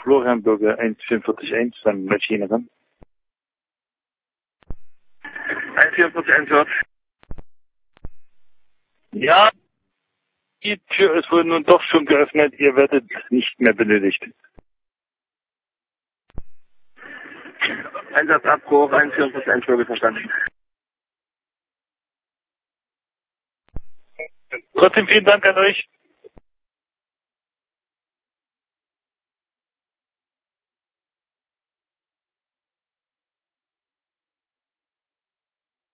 Florianbürger 1441, dann möchte ich Ihnen ran. 1441 hört. Ja, die Tür ist wohl nun doch schon geöffnet, ihr werdet nicht mehr benötigt. Einsatzabbruch 1441 Bürger verstanden. Trotzdem vielen Dank an euch.